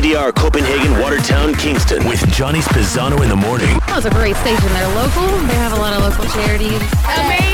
CDR, Copenhagen, Watertown, Kingston. With Johnny Spizzano in the morning. That was a great station. They're local. They have a lot of local charities. Amazing.